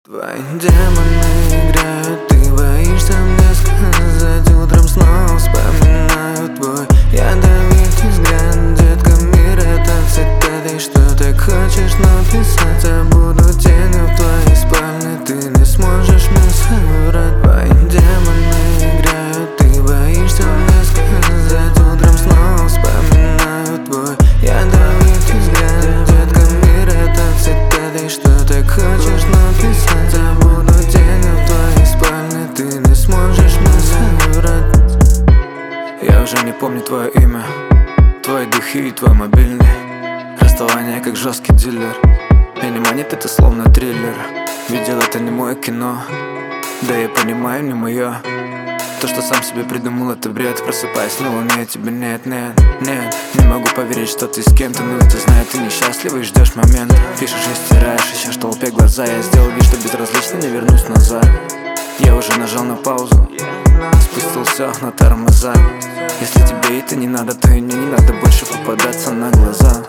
Твои демоны играют, ты боишься мне сказать. Утром снова вспоминаю твой ядовитый взгляд. Детка, мир это цитаты, что ты хочешь написать. Забуду тени в твоей спальне, ты не сможешь мне соврать. Твои демоны играют, ты боишься мне сказать. Утром снова вспоминаю твой ядовитый взгляд. Детка, мир это цитаты, что ты хочешь написать. Забуду тени в твоей спальне, ты не сможешь мне соврать. Я уже не помню твое имя, твои духи и твой мобильный. Расставание как жесткий дилер. Меня манит это словно триллер. Видел, это не мое кино, да я понимаю, не мое. То, что сам себе придумал, это бред. Просыпаюсь на луне, тебе нет. Не могу поверить, что ты с кем-то. Но ты знаешь, ты несчастливый, ждешь момент. Пишешь и стираешь, ищешь в толпе глаза. Я сделал вид, что безразлично, не вернусь назад. Я уже нажал на паузу, спустил все на тормоза. Если тебе это не надо, то и мне не надо больше попадаться на глаза.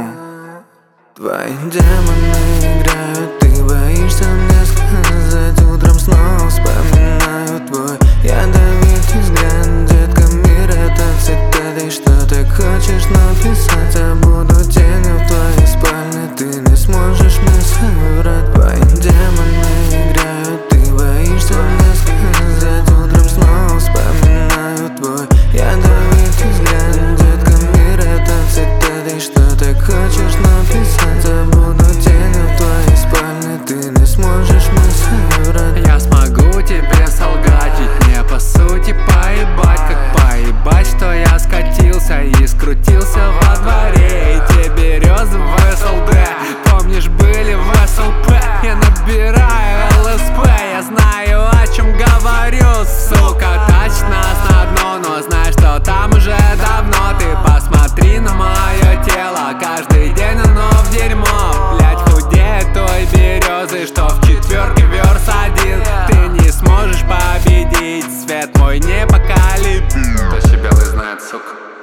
Твои демоны играют, ты боишься мне сказать. Утром снова вспоминаю твой ядовитый взгляд. Детка, мир это цитаты, что ты хочешь написать. Забуду тени в твоей спальне, ты не сможешь мне соврать. Твои демоны играют, ты боишься мне сказать. Утром снова вспоминаю твой ядовитый взгляд. Детка, мир это цитаты, что ты хочешь написать. Забуду тени в твоей спальне, ты не сможешь мне соврать. Я смогу тебе солгать, ведь мне по сути поебать. Как поебать, что я скатился и скрутился во дворе. Эти березы в СЛД, помнишь, были в СЛП. Я набираю ЛСП, я знаю, о чем говорю. Сука, тащит нас на дно, но знаешь, что там уже давно. Ты посмотри на мое тело, каждый день оно в дерьмо. Блять, худеет той березы, что в четверке верс один. Ты не сможешь победить, свет мой непоколебим. Кто себя знает, сука.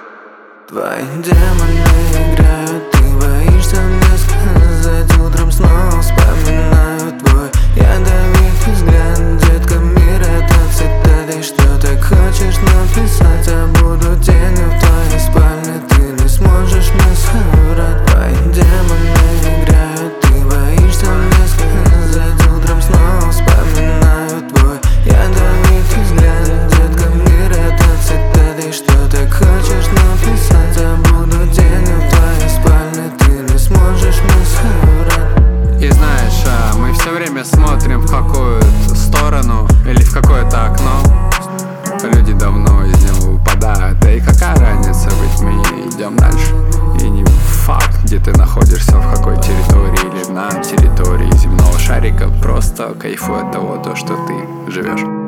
Твои демоны играют, ты боишься мне сказать. Утром снова вспоминаю твой ядовитый взгляд. Детка, мир это цитаты, что ты хочешь написать. Забуду тени в твоей спальне, ты не сможешь мне соврать. Твои демоны играют, ты боишься мне сказать. Утром снова вспоминаю твой ядовитый взгляд. Детка, мир это цитаты, что ты хочешь написать. Забуду тени в твоей спальне, ты не сможешь мне соврать. И знаешь, мы все время смотрим в какую-то сторону или в какое-то окно. Люди давно из него выпадают, да и какая разница, ведь мы идем дальше. И не факт, где ты находишься, в какой территории или на территории земного шарика. Просто кайфуй от того, что ты живешь.